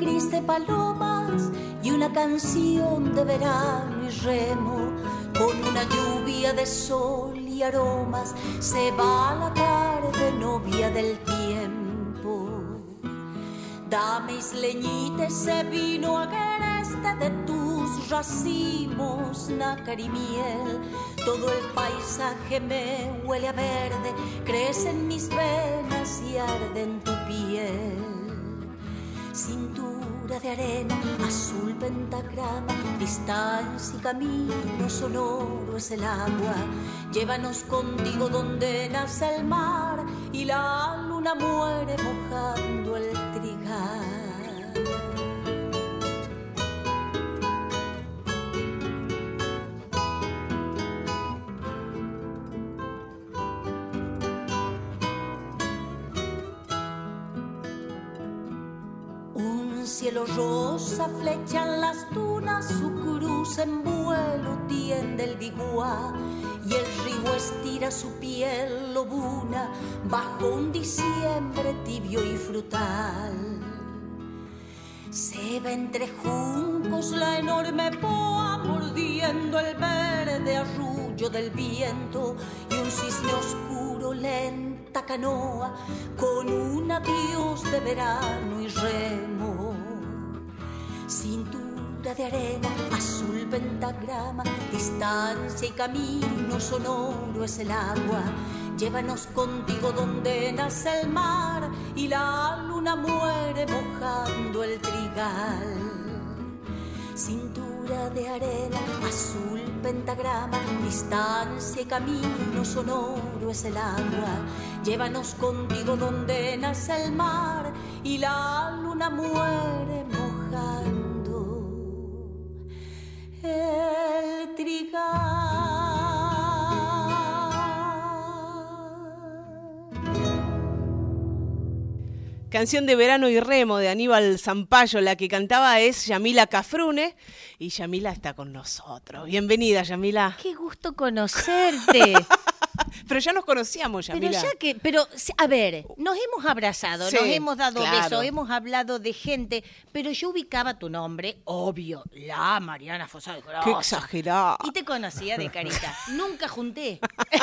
gris de palomas y una canción de verano y remo. Con una lluvia de sol y aromas se va la tarde, novia del tiempo. Dame isleñita ese vino agreste de tus racimos, nácar y miel. Todo el paisaje me huele a verde, crece en mis venas y arde en tu piel. Cintura de arena, azul pentagrama, distancia y camino sonoro es el agua. Llévanos contigo donde nace el mar y la luna muere mojando el trigal. Cielo rosa flechan las dunas, su cruz en vuelo tiende el biguá y el río estira su piel lobuna bajo un diciembre tibio y frutal. Se ve entre juncos la enorme boa mordiendo el verde arrullo del viento y un cisne oscuro lenta canoa con un adiós de verano y remo. Cintura de arena, azul pentagrama, distancia y camino sonoro es el agua. Llévanos contigo donde nace el mar y la luna muere mojando el trigal. Cintura de arena, azul pentagrama, distancia y camino sonoro es el agua. Llévanos contigo donde nace el mar y la luna muere mojando el trigal. Canción de Verano y Remo de Aníbal Zampayo, la que cantaba es Yamila Cafrune y Yamila está con nosotros. Bienvenida, Yamila. Qué gusto conocerte. Pero ya nos conocíamos, Yamila. Pero a ver, nos hemos abrazado, Sí, nos hemos dado claro. besos, hemos hablado de gente, pero yo ubicaba tu nombre, obvio, la Mariana Fossati Grosso. Qué exagerada. Y te conocía de carita. Nunca junté.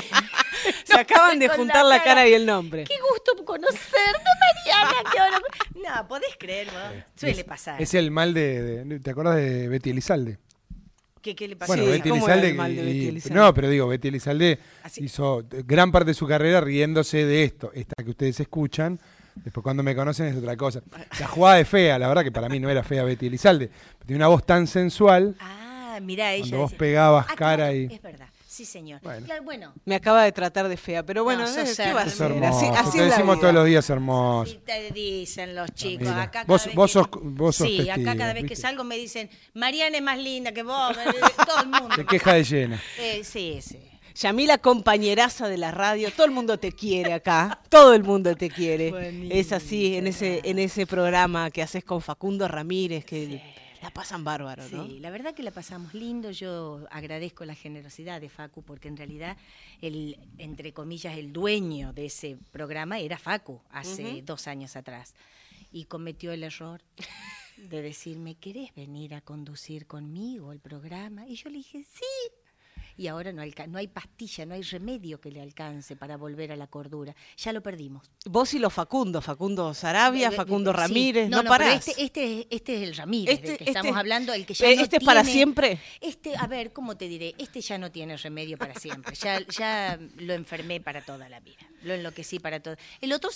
Se acaban de Con juntar la cara y el nombre. Qué gusto conocerte, Mariana. No, podés creer, vos. Suele pasar. Es el mal ¿te acordás de Betty Elizalde? ¿Qué le pasó? Bueno, Sí, Betty ¿cómo era Elizalde, el mal de Betty Elizalde? no, pero digo, Betty Elizalde Así. hizo gran parte de su carrera riéndose de esto. Esta que ustedes escuchan, después cuando me conocen es otra cosa. La jugada de fea, la verdad que para mí no era fea Betty Elizalde, pero tiene una voz tan sensual. Ah, mirá, ella Cuando vos decía- pegabas Ah, cara claro, y... Es verdad, sí señor. Bueno. Claro, bueno. Me acaba de tratar de fea, pero bueno, No, sos ¿qué va a Es hacer? hermoso, Así te es la decimos vida. todos los días hermoso. Sí te dicen los chicos. Mira, Acá vos cada vez sos Sí, testigo, acá cada vez que ¿viste? salgo me dicen, Mariana es más linda que vos, todo el mundo. Se queja de llena. Sí. Yamila, compañeraza de la radio, todo el mundo te quiere acá, todo el mundo te quiere. Buenísimo, Es así, en ese programa que haces con Facundo Ramírez, que la pasan bárbaro, ¿no? Sí, la verdad que la pasamos lindo. Yo agradezco la generosidad de Facu, porque en realidad entre comillas, el dueño de ese programa era Facu hace 2 años atrás. Y cometió el error de decirme, ¿querés venir a conducir conmigo el programa? Y yo le dije, sí. Y ahora no hay pastilla, no hay remedio que le alcance para volver a la cordura. Ya lo perdimos. Vos y los Facundo Sarabia, Facundo Sí. Ramírez, no pero parás. este es el Ramírez del que estamos hablando, el que ya ¿Este es para siempre? A ver, ¿cómo te diré? Este ya no tiene remedio para siempre. Ya lo enfermé para toda la vida. Lo enloquecí para todo. El otro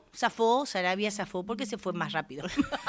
Sarabia zafó porque se fue más rápido.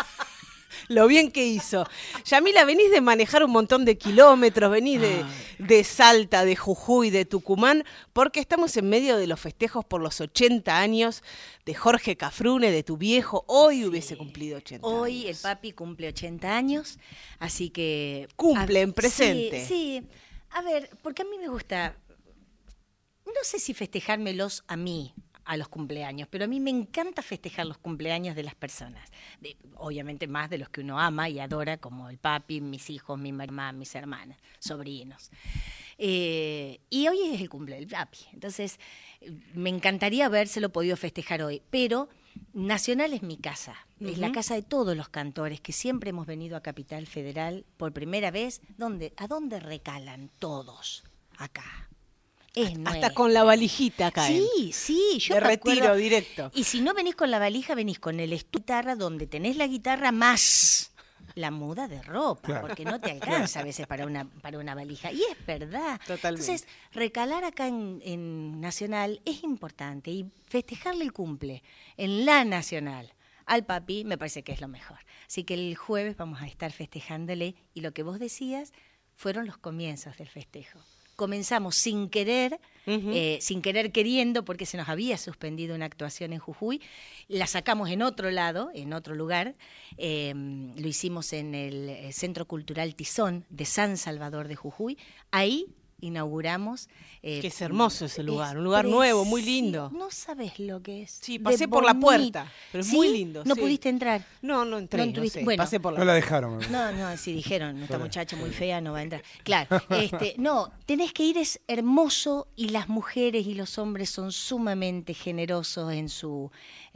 Lo bien que hizo. Yamila, venís de manejar un montón de kilómetros, venís de Salta, de Jujuy, de Tucumán, porque estamos en medio de los festejos por los 80 años de Jorge Cafrune, de tu viejo. Hoy hubiese cumplido 80 Hoy años. el papi cumple 80 años, así que... Cumple en presente. Sí. A ver, porque a mí me gusta, no sé si festejármelos a mí, a los cumpleaños, pero a mí me encanta festejar los cumpleaños de las personas, obviamente más de los que uno ama y adora, como el papi, mis hijos, mi mamá, mis hermanas, sobrinos. Y hoy es el cumple del papi, entonces me encantaría habérselo podido festejar hoy, pero Nacional es mi casa, es la casa de todos los cantores que siempre hemos venido a Capital Federal por primera vez. ¿A dónde recalan todos? Acá. Hasta con la valijita acá. Sí, yo de me retiro acuerdo. directo. Y si no venís con la valija, venís con el guitarra, donde tenés la guitarra más la muda de ropa, Claro. porque no te alcanza a veces para una valija. Y es verdad. Totalmente. Entonces, recalar acá en Nacional es importante, y festejarle el cumple en la Nacional al papi me parece que es lo mejor. Así que el jueves vamos a estar festejándole, y lo que vos decías fueron los comienzos del festejo. Comenzamos sin querer, queriendo, porque se nos había suspendido una actuación en Jujuy. La sacamos en otro lado, en otro lugar. Lo hicimos en el Centro Cultural Tizón de San Salvador de Jujuy. Ahí inauguramos. Que es hermoso ese lugar, un lugar nuevo, muy lindo. No sabes lo que es. Sí, pasé por la puerta, pero es muy lindo. ¿No sí. pudiste entrar? No entré, No tuviste- sé, bueno. pasé por la No la dejaron. No, si dijeron, esta muchacha muy fea no va a entrar. Claro, no, tenés que ir, es hermoso, y las mujeres y los hombres son sumamente generosos en su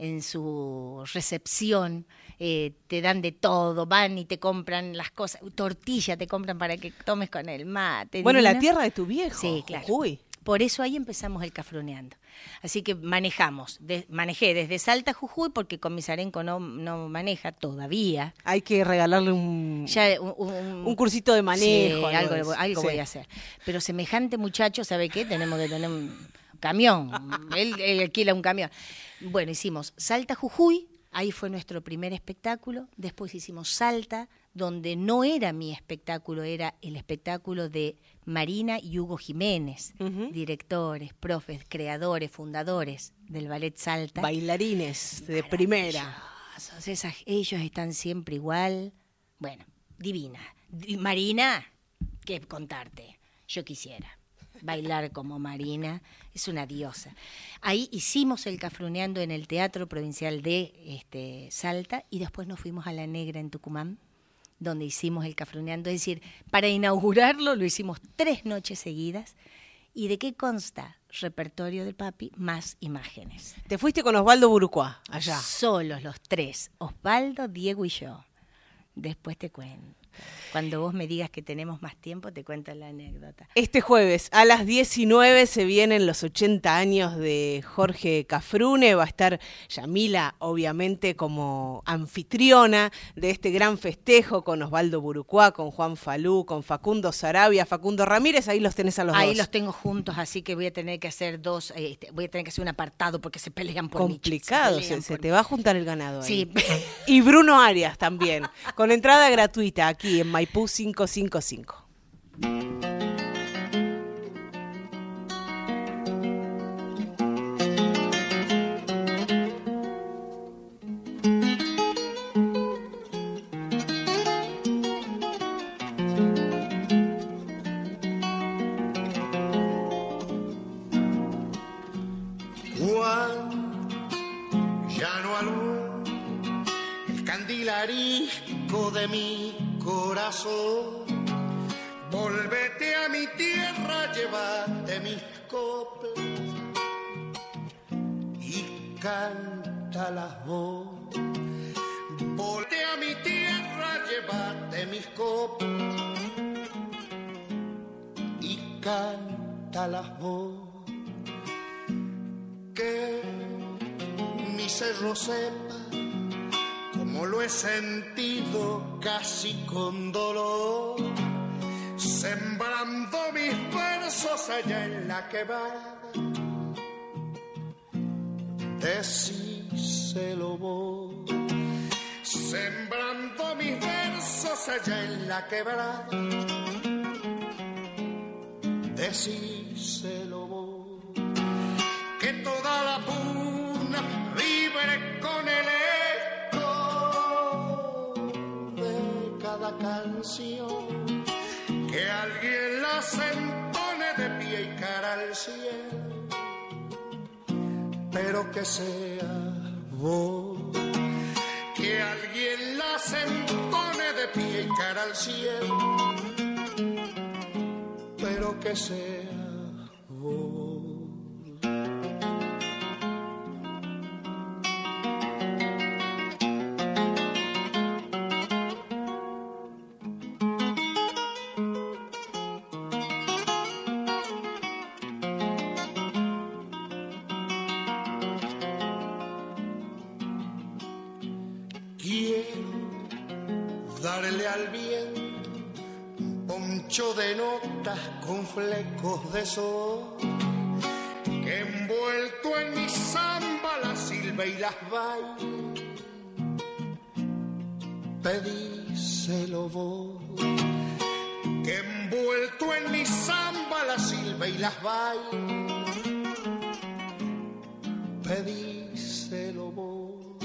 recepción. Te dan de todo, van y te compran las cosas, tortilla te compran para que tomes con el mate. Bueno, divino. la tierra de tu viejo. Sí, claro. Jujuy. Por eso ahí empezamos el Cafruneando. Así que manejé desde Salta a Jujuy, porque Comisarenco no maneja todavía. Hay que regalarle un cursito de manejo. Sí, algo Sí. voy a hacer. Pero semejante muchacho, ¿sabe qué? Tenemos que tener un camión. Él alquila un camión. Bueno, hicimos Salta, Jujuy. Ahí fue nuestro primer espectáculo. Después hicimos Salta, donde no era mi espectáculo, era el espectáculo de Marina y Hugo Jiménez, directores, profes, creadores, fundadores del Ballet Salta. Bailarines de primera. Maravillosos. Ellos están siempre igual. Bueno, divina. Marina, qué contarte. Yo quisiera bailar como Marina, es una diosa. Ahí hicimos el Cafruneando en el Teatro Provincial de Salta, y después nos fuimos a La Negra en Tucumán, donde hicimos el Cafruneando. Es decir, para inaugurarlo lo hicimos 3 noches seguidas. ¿Y de qué consta? Repertorio del papi más imágenes. Te fuiste con Osvaldo Burucuá, allá. Solos los 3, Osvaldo, Diego y yo. Después te cuento. Cuando vos me digas que tenemos más tiempo, te cuento la anécdota. Este jueves a las 19 se vienen los 80 años de Jorge Cafrune. Va a estar Yamila, obviamente, como anfitriona de este gran festejo, con Osvaldo Burucuá, con Juan Falú, con Facundo Sarabia, Facundo Ramírez. Ahí los tenés a los dos. Ahí los tengo juntos, así que voy a tener que hacer voy a tener que hacer un apartado, porque se pelean por mí. Complicado, se te va a juntar el ganado ahí. Sí. Y Bruno Arias también, con entrada gratuita aquí en Maipú 555. Ya no alumbra el candilarisco de mi corazón. Volvete a mi tierra, llévate mis coplas y cántalas vos. Volvete a mi tierra, llévate mis coplas y cántalas vos. Que mi cerro sepa como lo he sentido, casi con dolor, sembrando mis versos allá en la quebrada. Decíselo vos, sembrando mis versos allá en la quebrada. Decíselo vos, que toda la puna vibre con el eco de cada canción, que alguien las entone de pie y cara al cielo, pero que sea vos, que alguien las entone de pie y cara al cielo, pero que sea vos. darle al viento poncho de notas con flecos de sol, que envuelto en mi samba la silba y las baila. Pedíselo vos, que envuelto en mi samba la silba y las baila. Pedíselo vos.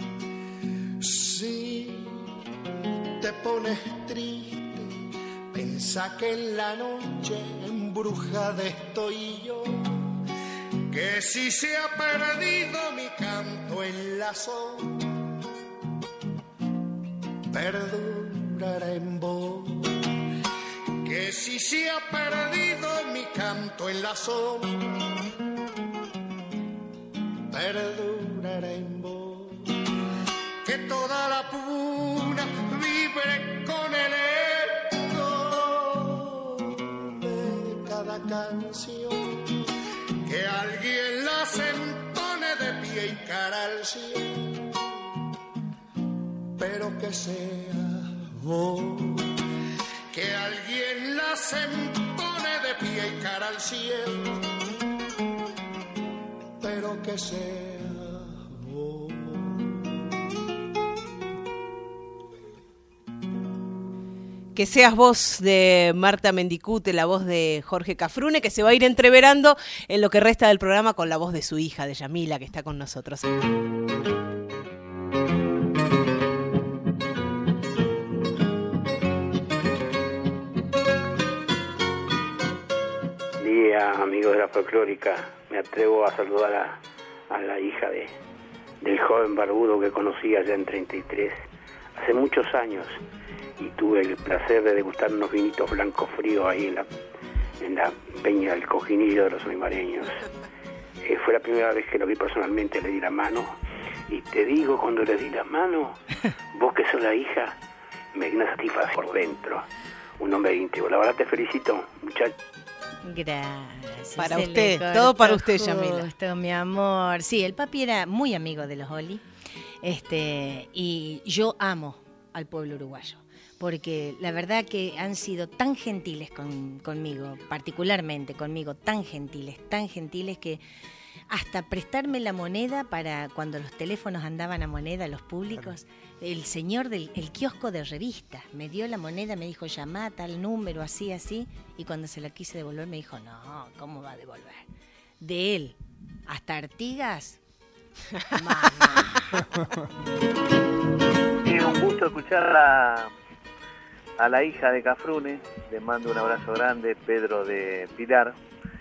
Si te pones triste, pensá que en la noche embrujada estoy yo, que si se ha perdido mi canto en la sombra, perdurará en vos. Que si se ha perdido mi canto en la sombra, perdurará en vos. Que toda la puna vibre con el eco de cada canción, que alguien las entone de pie y cara al cielo, pero que sea vos. Que alguien las entone de pie y cara al cielo, pero que sea vos. Que seas vos, de Marta Mendicute, la voz de Jorge Cafrune, que se va a ir entreverando en lo que resta del programa con la voz de su hija, de Yamila, que está con nosotros. Amigos de la folclórica, me atrevo a saludar a la hija del joven barbudo que conocí allá en 33 hace muchos años, y tuve el placer de degustar unos vinitos blancos fríos ahí en la peña del Cojinillo de los Olimareños. Fue la primera vez que lo vi personalmente, le di la mano, y te digo, cuando le di la mano, vos que sos la hija, me di una satisfacción por dentro, un hombre íntimo. La verdad te felicito, muchacho. Gracias. Para usted, todo para usted, Yamila. Justo, mi amor. Sí, el papi era muy amigo de los Oli, y yo amo al pueblo uruguayo, porque la verdad que han sido tan gentiles conmigo, particularmente conmigo, tan gentiles que hasta prestarme la moneda para cuando los teléfonos andaban a moneda, los públicos, el señor del kiosco de revistas me dio la moneda, me dijo, llamá a tal número, así, y cuando se la quise devolver me dijo, no, ¿cómo va a devolver? De él hasta Artigas, mamá. Sí, un gusto escuchar a la hija de Cafrune, le mando un abrazo grande, Pedro de Pilar.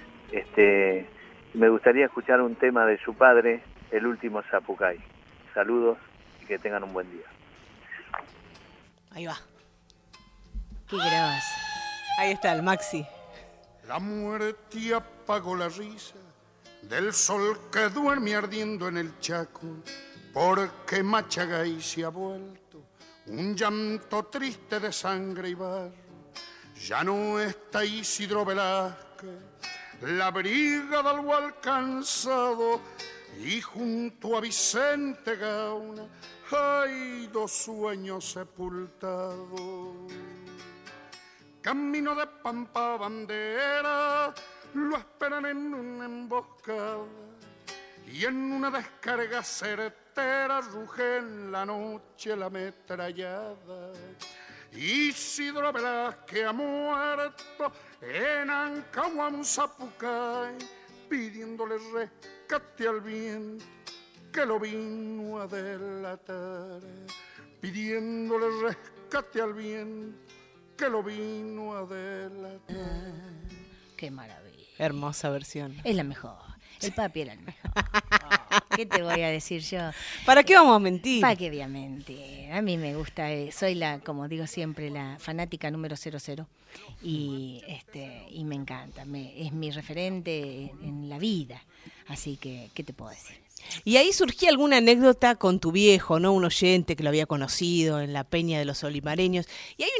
Me gustaría escuchar un tema de su padre, El último Zapucay. Saludos y que tengan un buen día. Ahí va. Qué gross. Ahí está el Maxi. La muerte apagó la risa del sol que duerme ardiendo en el Chaco, porque Machagay se ha vuelto un llanto triste de sangre y barro. Ya no está Isidro Velázquez, la brigada lo ha alcanzado, y junto a Vicente Gauna hay dos sueños sepultados. Camino de Pampa Bandera lo esperan en una emboscada, y en una descarga certera ruge en la noche la ametrallada. Isidro Velázquez ha muerto en Ancahuam, Zapucay, pidiéndole rescate al viento que lo vino a delatar, pidiéndole rescate al viento que lo vino a delatar. Qué maravilla. Hermosa versión. Es la mejor. El papi era el mejor. ¿Qué te voy a decir yo? ¿Para qué vamos a mentir? ¿Para qué voy a mentir? A mí me gusta, soy como digo siempre, la fanática número 00. Y me encanta, es mi referente en la vida. Así que, ¿qué te puedo decir? Y ahí surgía alguna anécdota con tu viejo, ¿no? Un oyente que lo había conocido en la Peña de los Olimareños. Y hay una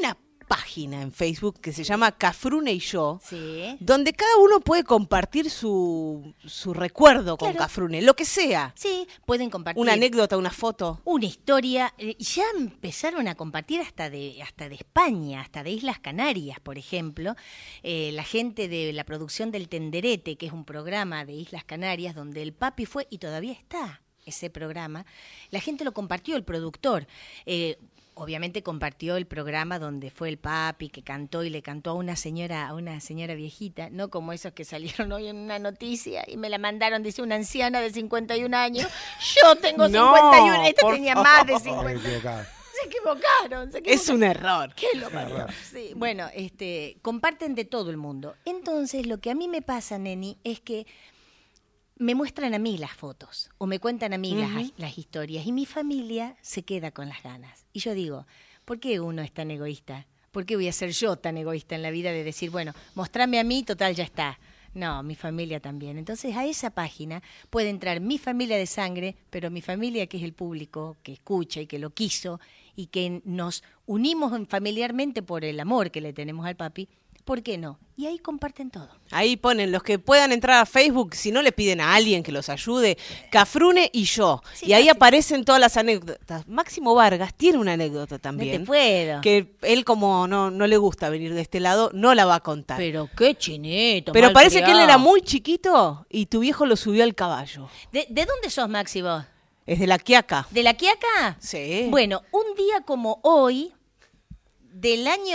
página en Facebook que se llama Cafrune y yo, Sí. donde cada uno puede compartir su recuerdo con Claro. Cafrune, lo que sea. Sí, pueden compartir. Una anécdota, una foto. Una historia. Ya empezaron a compartir hasta de España, hasta de Islas Canarias, por ejemplo. La gente de la producción del Tenderete, que es un programa de Islas Canarias, donde el papi fue, y todavía está ese programa, la gente lo compartió, el productor. Obviamente compartió el programa donde fue el papi que cantó y le cantó a una señora viejita, no como esos que salieron hoy en una noticia y me la mandaron, dice una anciana de 51 años. Yo tengo 51, esta tenía más de 50. Se equivocaron. Es un error. ¿Qué lo parió? Sí, bueno, comparten de todo el mundo. Entonces, lo que a mí me pasa, Neni, es que me muestran a mí las fotos o me cuentan a mí las historias y mi familia se queda con las ganas. Y yo digo, ¿por qué uno es tan egoísta? ¿Por qué voy a ser yo tan egoísta en la vida de decir, bueno, mostrame a mí, total, ya está? No, mi familia también. Entonces a esa página puede entrar mi familia de sangre, pero mi familia, que es el público que escucha y que lo quiso y que nos unimos familiarmente por el amor que le tenemos al papi, ¿por qué no? Y ahí comparten todo. Ahí ponen los que puedan entrar a Facebook, si no le piden a alguien que los ayude, Cafrune y yo. Sí, y ahí fácil. aparecen todas las anécdotas. Máximo Vargas tiene una anécdota también. No te puedo. Que él, como no le gusta venir de este lado, no la va a contar. Pero qué chinito. Pero parece que él malcriado. era muy chiquito y tu viejo lo subió al caballo. ¿De dónde sos, Maxi, vos? Es de La Quiaca. ¿De La Quiaca? Sí. Bueno, un día como hoy, del año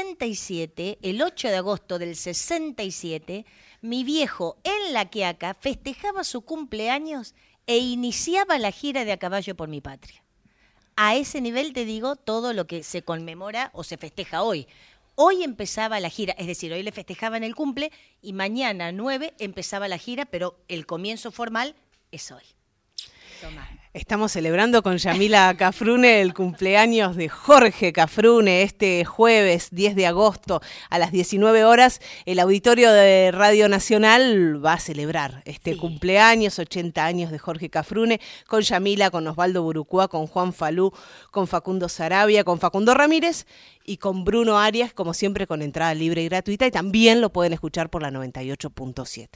67, el 8 de agosto del 67, mi viejo en La Quiaca festejaba su cumpleaños e iniciaba la gira de A Caballo por mi Patria. A ese nivel te digo todo lo que se conmemora o se festeja hoy. Hoy empezaba la gira, es decir, hoy le festejaban el cumple y mañana 9 empezaba la gira, pero el comienzo formal es hoy. Tomá. Estamos celebrando con Yamila Cafrune el cumpleaños de Jorge Cafrune este jueves 10 de agosto a las 19 horas. El auditorio de Radio Nacional va a celebrar este cumpleaños, 80 años de Jorge Cafrune, con Yamila, con Osvaldo Burucúa, con Juan Falú, con Facundo Sarabia, con Facundo Ramírez y con Bruno Arias, como siempre con entrada libre y gratuita, y también lo pueden escuchar por la 98.7.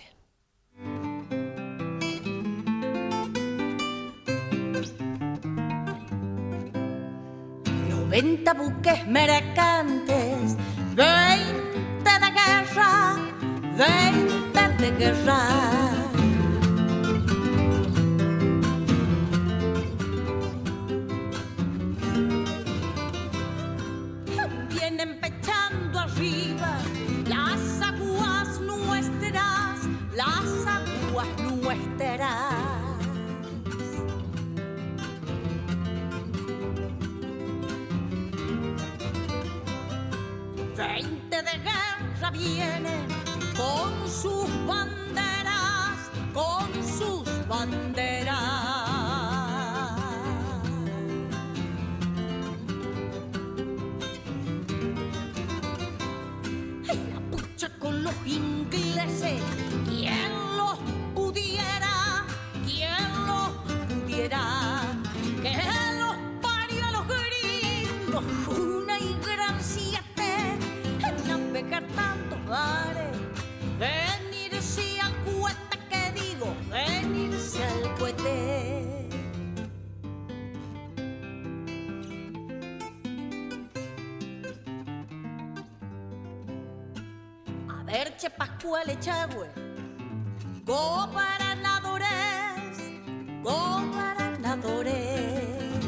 90 buques mercantes, 20 de guerra, 20 de guerra. Vienen pechando arriba las aguas nuestras, las aguas nuestras. 20 de guerra vienen con sus banderas, con sus banderas. La pucha con los ingleses, ¿quién los pudiera? ¿Quién los pudiera? Que los parió a los gringos, una y gran siete. Navegar tantos bares, venirse al cohete, que digo, venirse al cohete. A ver, che Pascual Echagüe, gobernadores, gobernadores.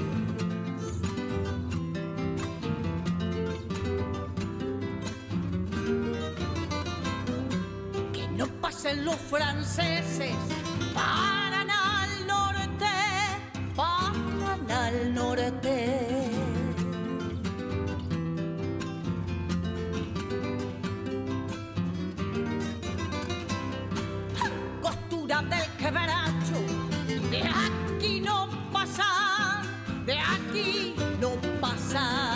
No pasen los franceses, paran al norte, paran al norte. Costura del quebracho, de aquí no pasa, de aquí no pasa.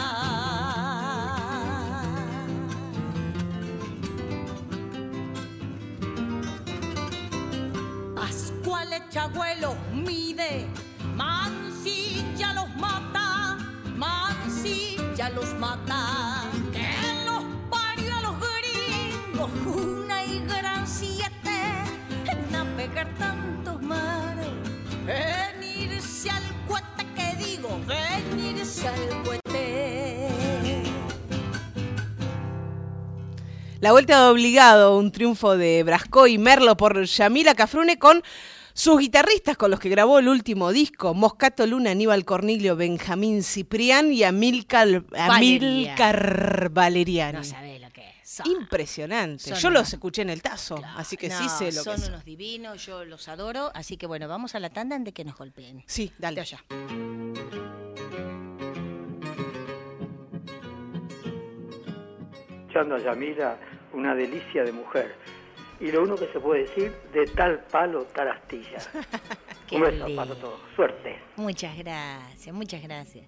Pascual Echagüe mide, Mansilla los mata, Mansilla los mata. Que La vuelta de obligado, un triunfo de Brasco y Merlo por Yamila Cafrune con sus guitarristas con los que grabó el último disco, Moscato Luna, Aníbal Cornilio, Benjamín Ciprián y Amílcar Valeriani. No sabés lo que es. Impresionante. Yo los escuché en el Tazo, así que sí sé lo que es. Son unos divinos, yo los adoro. Así que bueno, vamos a la tanda antes de que nos golpeen. Sí, dale. De allá. Escuchando a Yamila, una delicia de mujer. Y lo único que se puede decir, de tal palo, tal astilla. Un beso para todos. Suerte. Muchas gracias, muchas gracias.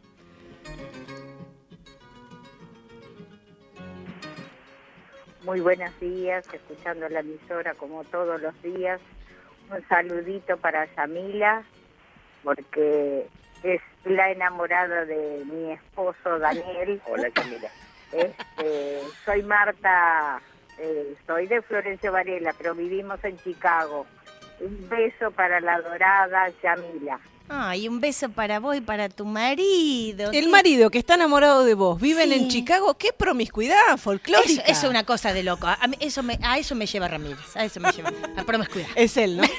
Muy buenos días, escuchando la emisora como todos los días. Un saludito para Yamila, porque es la enamorada de mi esposo Daniel. Hola, Yamila. Soy Marta, soy de Florencio Varela, pero vivimos en Chicago. Un beso para la adorada Yamila. Ay, un beso para vos y para tu marido. El marido que está enamorado de vos, viven en Chicago, qué promiscuidad folclórica. Eso es una cosa de loco. A eso me lleva Ramírez, a eso me lleva, a promiscuidad. Es él, ¿no?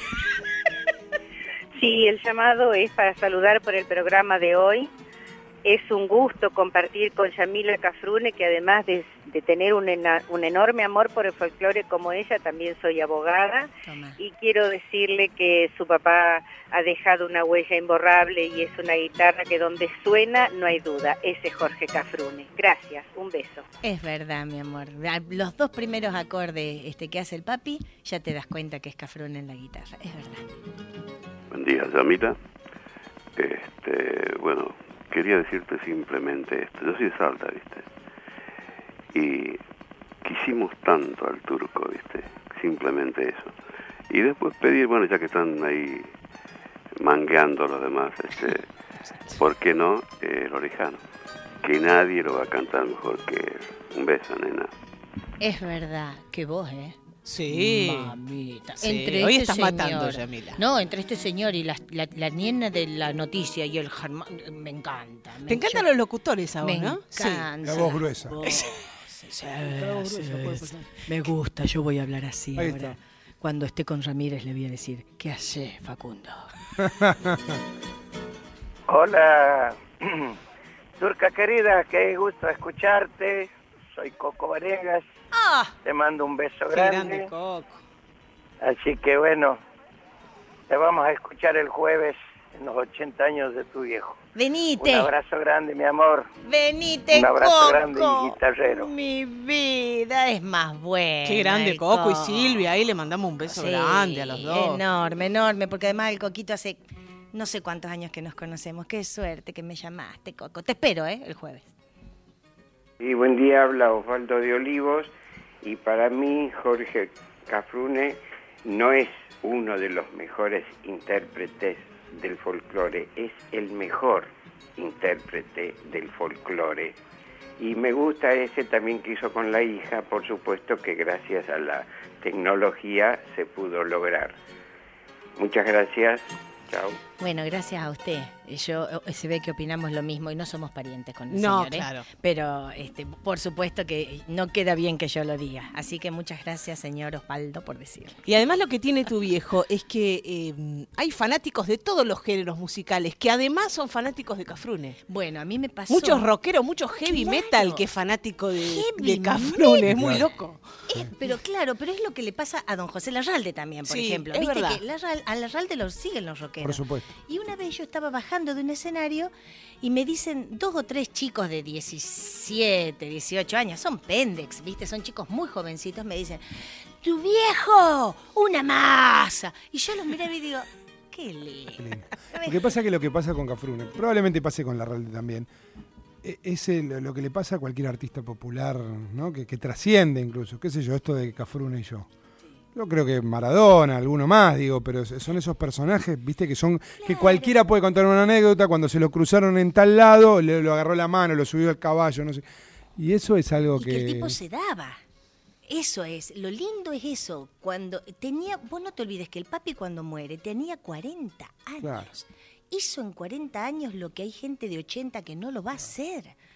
Sí, el llamado es para saludar por el programa de hoy. Es un gusto compartir con Yamila Cafrune, que además de tener un enorme amor por el folclore como ella, también soy abogada. Toma. Y quiero decirle que su papá ha dejado una huella imborrable y es una guitarra que donde suena no hay duda, ese es Jorge Cafrune. Gracias, un beso. Es verdad, mi amor. Los dos primeros acordes que hace el papi, ya te das cuenta que es Cafrune en la guitarra. Es verdad. Buen día, Yamila. Bueno, quería decirte simplemente esto. Yo soy de Salta, ¿viste? Y quisimos tanto al turco, ¿viste? Simplemente eso. Y después pedir, bueno, ya que están ahí mangueando los demás, ¿por qué no el orejano? Que nadie lo va a cantar mejor que él. Un beso, nena. Es verdad que vos, Sí. Mamita. Sí, Entre hoy este estás señor, matando, Yamila. No, entre este señor y la nena de la noticia y el Germán, me encanta. Te encantan los locutores a vos, ¿no? Encanta. La voz gruesa. Me gusta, yo voy a hablar así Ahí ahora. está. Cuando esté con Ramírez le voy a decir, ¿qué hace, Facundo? Hola, Turca querida, qué gusto escucharte. Soy Coco Varegas. Te mando un beso Qué grande. grande, Coco. Así que bueno, te vamos a escuchar el jueves en los 80 años de tu viejo. Venite. Un abrazo grande, mi amor. Venite, Un abrazo Coco. grande y guitarrero. Mi vida es más buena. Qué grande el Coco y Silvia, ahí le mandamos un beso Sí, grande a los dos. Enorme, enorme, porque además el Coquito hace no sé cuántos años que nos conocemos. Qué suerte que me llamaste, Coco. Te espero, el jueves. Y buen día, habla Osvaldo de Olivos. Y para mí, Jorge Cafrune no es uno de los mejores intérpretes del folclore, es el mejor intérprete del folclore. Y me gusta ese también que hizo con la hija, por supuesto que gracias a la tecnología se pudo lograr. Muchas gracias. Chao. Bueno, gracias a usted. Se ve que opinamos lo mismo y no somos parientes con el No, señor. claro. Pero por supuesto que no queda bien que yo lo diga. Así que muchas gracias, señor Osvaldo, por decirlo. Y además lo que tiene tu viejo es que hay fanáticos de todos los géneros musicales, que además son fanáticos de Cafrune. Bueno, a mí me pasó... Muchos rockeros, mucho heavy Claro. metal que es fanático de Heavy Cafrune, es muy metal. loco. Pero claro, pero es lo que le pasa a don José Larralde también, por Sí, ejemplo. es Viste verdad. que a Larralde lo siguen los rockeros. Por supuesto. Y una vez yo estaba bajando de un escenario y me dicen 2 o 3 chicos de 17, 18 años, son pendex, ¿viste? Son chicos muy jovencitos, me dicen, ¡tu viejo! ¡Una masa! Y yo los miré y digo, ¡qué lindo! Qué lindo. Lo que pasa es que lo que pasa con Cafrune, probablemente pase con Larralde también, es lo que le pasa a cualquier artista popular, ¿no? Que trasciende incluso, qué sé yo, esto de Cafrune y yo. Yo creo que Maradona, alguno más, digo, pero son esos personajes, viste, que son que cualquiera puede contar una anécdota, cuando se lo cruzaron en tal lado, lo agarró la mano, lo subió al caballo, no sé. Y eso es algo Y que el tipo se daba. Eso es, lo lindo es eso. Cuando tenía, vos no te olvides que el papi cuando muere tenía 40 años. Claro. Hizo en 40 años lo que hay gente de 80 que no lo va a hacer.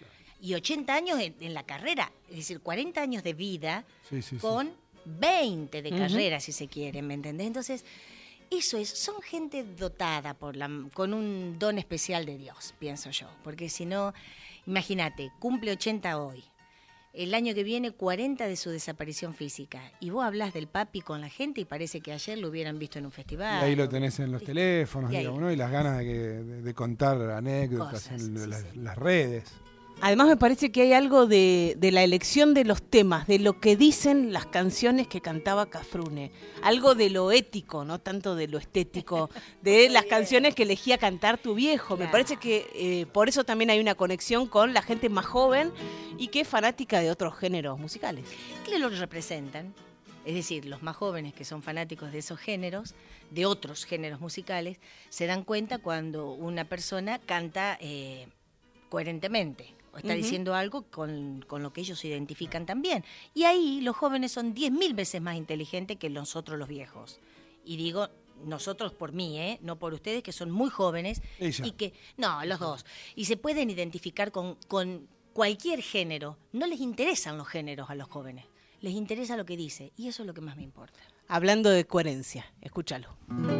y 80 años en la carrera, es decir, 40 años de vida Sí. con 20 de carrera, si se quiere, ¿me entendés? Entonces, son gente dotada con un don especial de Dios, pienso yo, porque si no, imagínate, cumple 80 hoy, el año que viene 40 de su desaparición física, y vos hablas del papi con la gente y parece que ayer lo hubieran visto en un festival. Y ahí lo tenés en los teléfonos, y digamos, ¿no? Y las ganas de contar anécdotas en las redes. Además me parece que hay algo de la elección de los temas, de lo que dicen las canciones que cantaba Cafrune, algo de lo ético, no tanto de lo estético, de las canciones que elegía cantar tu viejo. Me parece que por eso también hay una conexión con la gente más joven y que es fanática de otros géneros musicales. ¿Qué lo representan? Es decir, los más jóvenes que son fanáticos de esos géneros, de otros géneros musicales, se dan cuenta cuando una persona canta coherentemente. O está diciendo algo con lo que ellos se identifican también. Y ahí los jóvenes son 10.000 veces más inteligentes que nosotros los viejos. Y digo, nosotros por mí, no por ustedes, que son muy jóvenes. Ella. Y que, no, los dos. Y se pueden identificar con cualquier género. No les interesan los géneros a los jóvenes. Les interesa lo que dice. Y eso es lo que más me importa. Hablando de coherencia, escúchalo.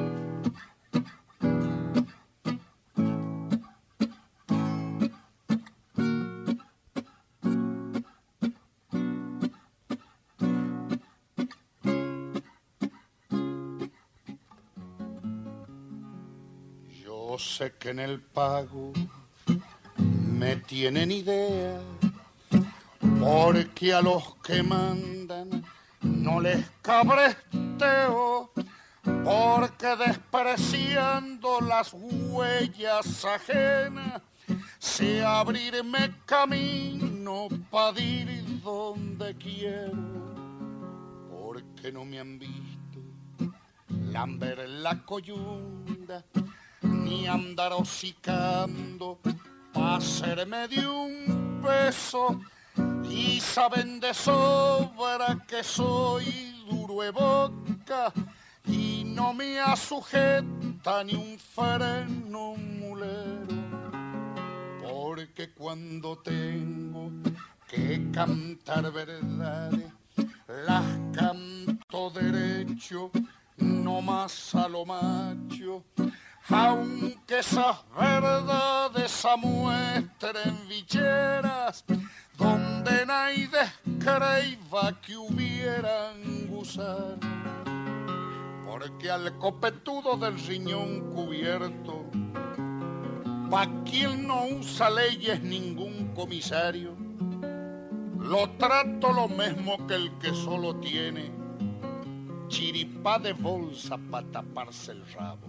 Yo sé que en el pago me tienen idea, porque a los que mandan no les cabresteo, porque despreciando las huellas ajenas sé abrirme camino para ir donde quiero, porque no me han visto lamber la coyunda ni andar hocicando pa' hacerme de un peso, y saben de sobra que soy duro de boca y no me asujeta ni un freno mulero, porque cuando tengo que cantar verdades las canto derecho, no más a lo macho, aunque esas verdades se muestren bicheras donde nadie creía que hubieran gusano, porque al copetudo del riñón cubierto, pa' quien no usa leyes ningún comisario, lo trato lo mismo que el que solo tiene chiripá de bolsa para taparse el rabo,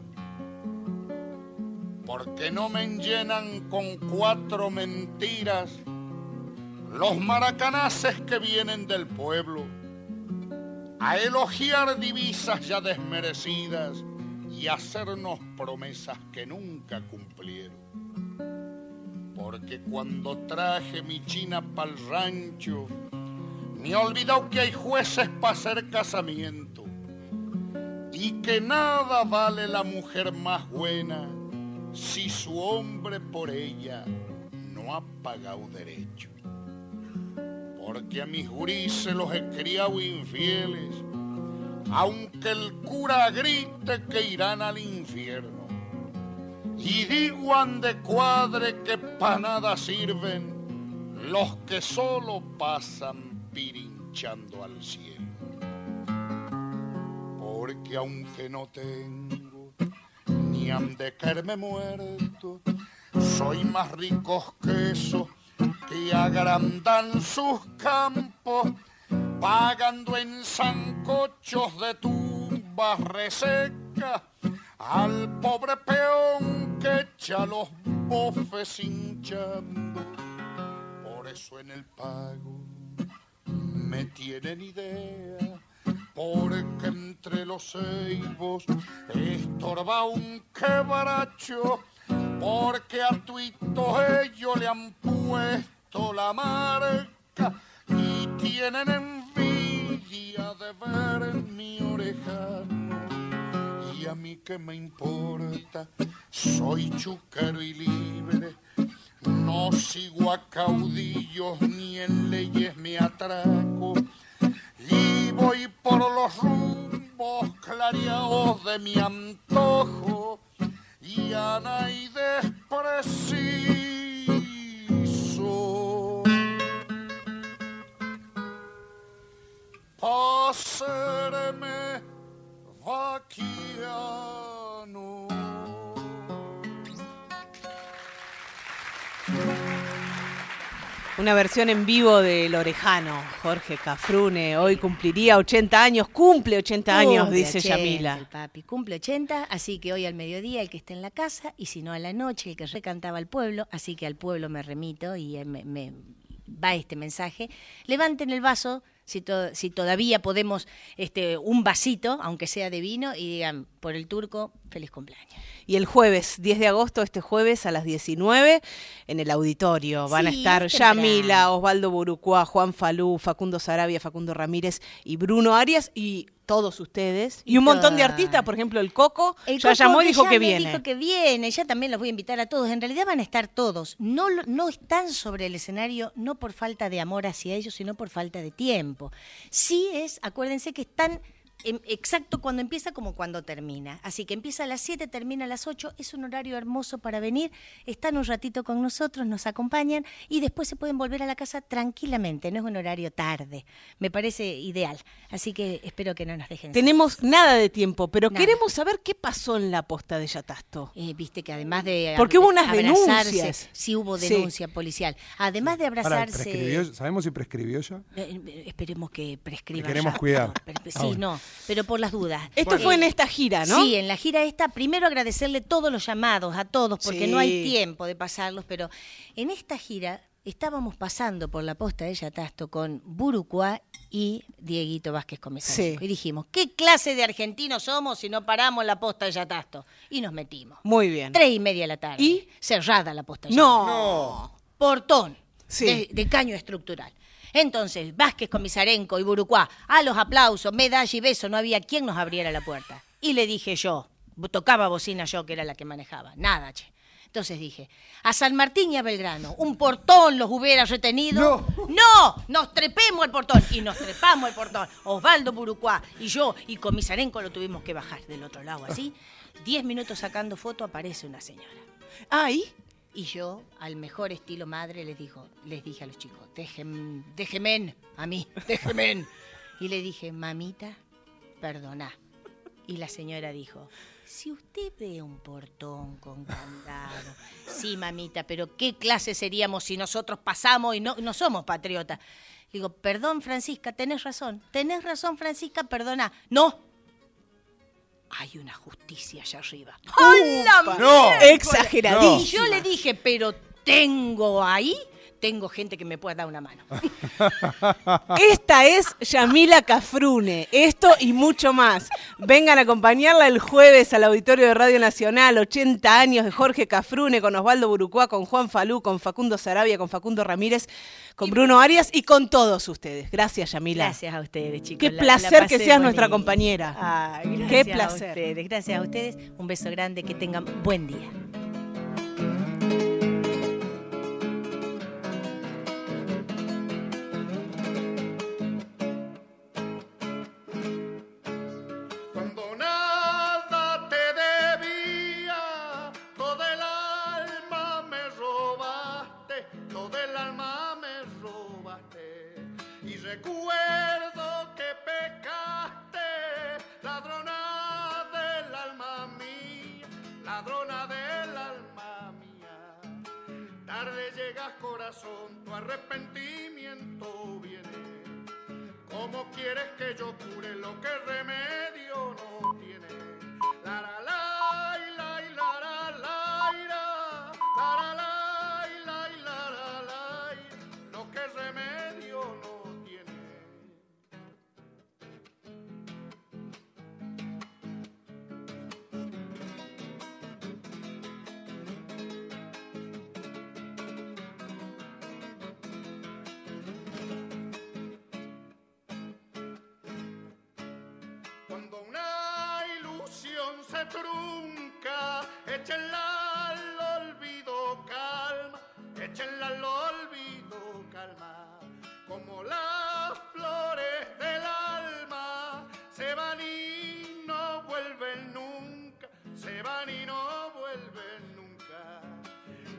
porque no me llenan con 4 mentiras los maracanaces que vienen del pueblo a elogiar divisas ya desmerecidas y hacernos promesas que nunca cumplieron. Porque cuando traje mi china pa'l rancho, me he olvidado que hay jueces para hacer casamiento y que nada vale la mujer más buena si su hombre por ella no ha pagado derecho. Porque a mis gurises los he criado infieles, aunque el cura grite que irán al infierno. Y digo ande cuadre que pa' nada sirven los que solo pasan pirinchando al cielo. Porque aunque no tengo ni han de caerme muerto, soy más rico que eso que agrandan sus campos, pagando en sancochos de tumbas resecas al pobre peón que echa los bofes hinchando. Por eso en el pago me tienen idea, porque entre los ceibos estorba un quebracho, porque a tuito ellos le han puesto la marca y tienen envidia de ver mi orejano. Y a mí qué me importa, soy chucaro y libre, No sigo a caudillos ni en leyes me atraco, y voy por los rumbos clareados de mi antojo, y a nadie preciso pa' serme vaquiano. Una versión en vivo del orejano, Jorge Cafrune. Hoy cumpliría 80 años, cumple 80 años, dice 80, Yamila. el papi cumple 80, así que hoy al mediodía el que esté en la casa, y si no a la noche el que recantaba al pueblo, así que al pueblo me remito y me va este mensaje. Levanten el vaso, si todavía podemos, un vasito, aunque sea de vino, y digan, por el turco, feliz cumpleaños. Y el jueves, 10 de agosto, este jueves a las 19, en el auditorio van a estar Yamila, Osvaldo Burucuá, Juan Falú, Facundo Sarabia, Facundo Ramírez y Bruno Arias, y todos ustedes. Y un montón de artistas, por ejemplo, el Coco, ya llamó y dijo que viene. Dijo que viene, ya también los voy a invitar a todos. En realidad van a estar todos. No están sobre el escenario, no por falta de amor hacia ellos, sino por falta de tiempo. Sí acuérdense que están exacto cuando empieza como cuando termina. Así que empieza a las 7, termina a las 8. Es un horario hermoso para venir. Están un ratito con nosotros, nos acompañan y después se pueden volver a la casa tranquilamente. No es un horario tarde. Me parece ideal. Así que espero que no nos dejen. Tenemos nada de tiempo, pero queremos saber qué pasó en la posta de Yatasto. Viste que además de porque hubo unas denuncias. Sí, hubo denuncia policial. Además de abrazarse. ¿Sabemos si prescribió ya? Esperemos que prescriba. Queremos cuidar. Sí, no. Pero por las dudas. Esto fue en esta gira, ¿no? Sí, en la gira esta. Primero agradecerle todos los llamados a todos, porque no hay tiempo de pasarlos, pero en esta gira estábamos pasando por la posta de Yatasto con Burucuá y Dieguito Vázquez Comesarenco. Y dijimos, ¿qué clase de argentinos somos si no paramos la posta de Yatasto? Y nos metimos. Muy bien. 3:30 de la tarde. ¿Y? Cerrada la posta de Yatasto. No. Portón de caño estructural. Entonces, Vázquez Comesarenco y Burucuá, a los aplausos, medalla y beso, no había quien nos abriera la puerta. Y le dije yo, tocaba bocina yo, que era la que manejaba. Nada, che. Entonces dije, a San Martín y a Belgrano, un portón los hubiera retenido. ¡No! Nos trepemos al portón. Y nos trepamos al portón. Osvaldo Burucuá y yo y Comesarenco lo tuvimos que bajar del otro lado, así. 10 minutos sacando foto, aparece una señora. ¿Ahí? Y yo, al mejor estilo madre, les dije a los chicos, déjenme a mí, déjenme. Y le dije, mamita, perdoná. Y la señora dijo, si usted ve un portón con candado, sí, mamita, pero ¿qué clase seríamos si nosotros pasamos y no somos patriotas? Le digo, perdón, Francisca, tenés razón, Francisca, perdoná. No. Hay una justicia allá arriba. ¡Hola! ¡No! Exageradísimo. Y yo le dije, pero tengo gente que me pueda dar una mano. Esta es Yamila Cafrune. Esto y mucho más. Vengan a acompañarla el jueves al Auditorio de Radio Nacional. 80 años de Jorge Cafrune con Osvaldo Burucuá, con Juan Falú, con Facundo Sarabia, con Facundo Ramírez, con Bruno Arias y con todos ustedes. Gracias, Yamila. Gracias a ustedes, chicos. Qué placer que seas nuestra compañera. Ay, qué placer. Gracias a ustedes. Un beso grande. Que tengan buen día. Recuerdo que pecaste, ladrona del alma mía, ladrona del alma mía. Tarde llegas, corazón, tu arrepentimiento viene. ¿Cómo quieres que yo cure lo que remedio no tiene? La la la la la la la la la la, lo que remedio no. Cuando una ilusión se trunca, échenla al olvido calma, échenla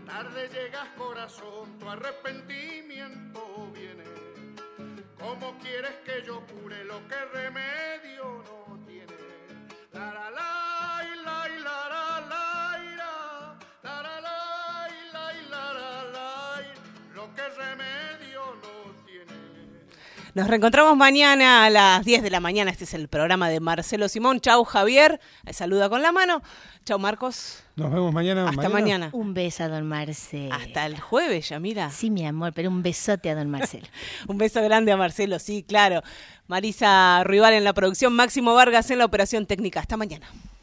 tarde llegas corazón, tu arrepentimiento viene. ¿Cómo quieres que yo cure lo que remedio no tiene? La la la y la y la la la la la la y la y la la lo que remedio no tiene. Nos reencontramos mañana a las 10 de la mañana. Este es el programa de Marcelo Simón. Chau, Javier. Saluda con la mano. Chau, Marcos. Nos vemos mañana. Hasta mañana. Un beso a don Marcelo. Hasta el jueves, Yamila. Sí, mi amor, pero un besote a don Marcelo. Un beso grande a Marcelo, sí, claro. Marisa Rival en la producción, Máximo Vargas en la operación técnica. Hasta mañana.